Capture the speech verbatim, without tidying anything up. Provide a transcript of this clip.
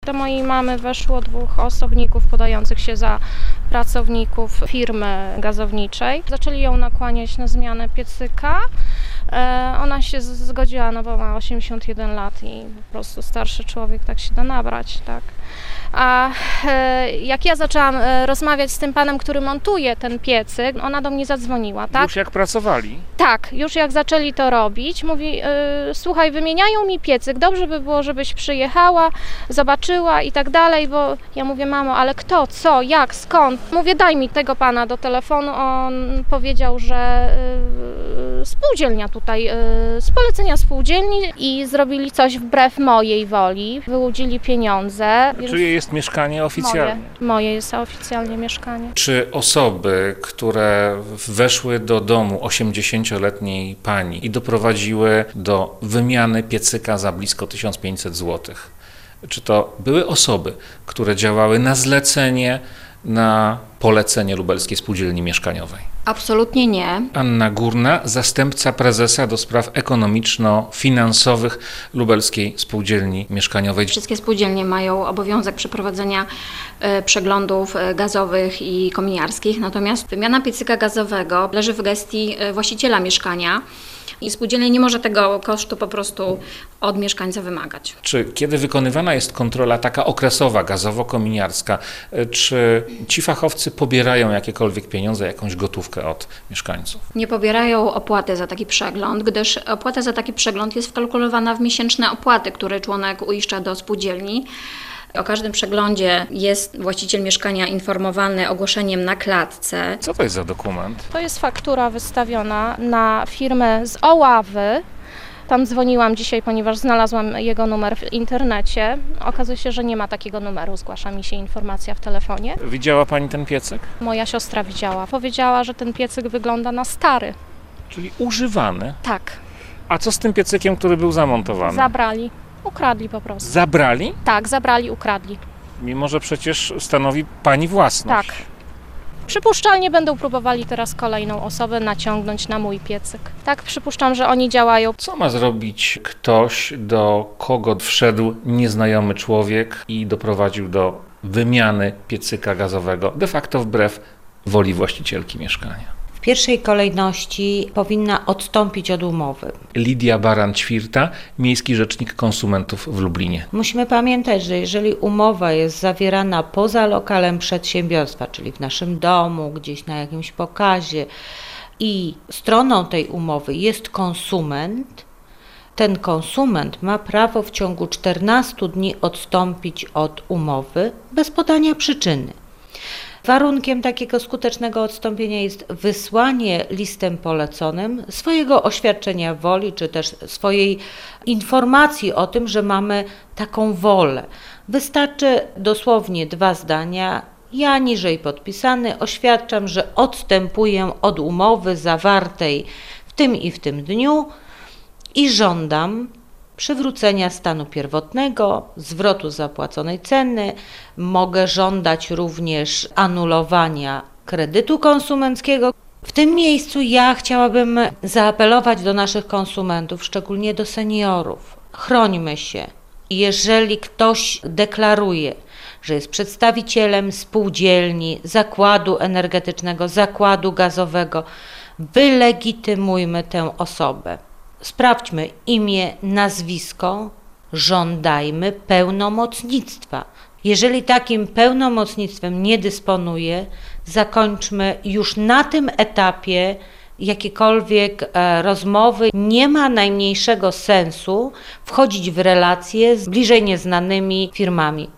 Do mojej mamy weszło dwóch osobników podających się za pracowników firmy gazowniczej. Zaczęli ją nakłaniać na zmianę piecyka. Ona się zgodziła, no bo ma osiemdziesiąt jeden lat i po prostu starszy człowiek tak się da nabrać, tak. A jak ja zaczęłam rozmawiać z tym panem, który montuje ten piecyk, ona do mnie zadzwoniła, tak? Już jak pracowali? Tak, już jak zaczęli to robić, mówi, yy, słuchaj, wymieniają mi piecyk, dobrze by było, żebyś przyjechała, zobaczyła i tak dalej, bo ja mówię, mamo, ale kto, co, jak, skąd? Mówię, daj mi tego pana do telefonu, on powiedział, że yy, spółdzielnia tutaj, yy, z polecenia spółdzielni i zrobili coś wbrew mojej woli, wyłudzili pieniądze. Czyje jest mieszkanie oficjalnie? Moje, moje jest oficjalnie mieszkanie. Czy osoby, które weszły do domu osiemdziesięcioletniej pani i doprowadziły do wymiany piecyka za blisko tysiąc pięćset złotych, czy to były osoby, które działały na zlecenie, na polecenie Lubelskiej Spółdzielni Mieszkaniowej? Absolutnie nie. Anna Górna, zastępca prezesa do spraw ekonomiczno-finansowych Lubelskiej Spółdzielni Mieszkaniowej. Wszystkie spółdzielnie mają obowiązek przeprowadzenia e, przeglądów e, gazowych i kominiarskich, natomiast wymiana piecyka gazowego leży w gestii e, właściciela mieszkania i spółdzielnia nie może tego kosztu po prostu od mieszkańca wymagać. Czy kiedy wykonywana jest kontrola taka okresowa, gazowo-kominiarska, czy ci fachowcy pobierają jakiekolwiek pieniądze, jakąś gotówkę od mieszkańców? Nie pobierają opłaty za taki przegląd, gdyż opłata za taki przegląd jest wkalkulowana w miesięczne opłaty, które członek uiszcza do spółdzielni. O każdym przeglądzie jest właściciel mieszkania informowany ogłoszeniem na klatce. Co to jest za dokument? To jest faktura wystawiona na firmę z Oławy. Tam dzwoniłam dzisiaj, ponieważ znalazłam jego numer w internecie. Okazuje się, że nie ma takiego numeru, zgłasza mi się informacja w telefonie. Widziała pani ten piecyk? Moja siostra widziała. Powiedziała, że ten piecyk wygląda na stary. Czyli używany. Tak. A co z tym piecykiem, który był zamontowany? Zabrali. Ukradli po prostu. Zabrali? Tak, zabrali, ukradli. Mimo że przecież stanowi pani własność. Tak. Przypuszczalnie będą próbowali teraz kolejną osobę naciągnąć na mój piecyk. Tak, przypuszczam, że oni działają. Co ma zrobić ktoś, do kogo wszedł nieznajomy człowiek i doprowadził do wymiany piecyka gazowego, de facto wbrew woli właścicielki mieszkania? W pierwszej kolejności powinna odstąpić od umowy. Lidia Baran-Ćwirta, Miejski Rzecznik Konsumentów w Lublinie. Musimy pamiętać, że jeżeli umowa jest zawierana poza lokalem przedsiębiorstwa, czyli w naszym domu, gdzieś na jakimś pokazie i stroną tej umowy jest konsument, ten konsument ma prawo w ciągu czternastu dni odstąpić od umowy bez podania przyczyny. Warunkiem takiego skutecznego odstąpienia jest wysłanie listem poleconym swojego oświadczenia woli, czy też swojej informacji o tym, że mamy taką wolę. Wystarczy dosłownie dwa zdania. Ja, niżej podpisany, oświadczam, że odstępuję od umowy zawartej w tym i w tym dniu i żądam przywrócenia stanu pierwotnego, zwrotu zapłaconej ceny. Mogę żądać również anulowania kredytu konsumenckiego. W tym miejscu ja chciałabym zaapelować do naszych konsumentów, szczególnie do seniorów. Chrońmy się. Jeżeli ktoś deklaruje, że jest przedstawicielem spółdzielni, zakładu energetycznego, zakładu gazowego, wylegitymujmy tę osobę. Sprawdźmy imię, nazwisko, żądajmy pełnomocnictwa. Jeżeli takim pełnomocnictwem nie dysponuje, zakończmy już na tym etapie jakiekolwiek e, rozmowy. Nie ma najmniejszego sensu wchodzić w relacje z bliżej nieznanymi firmami.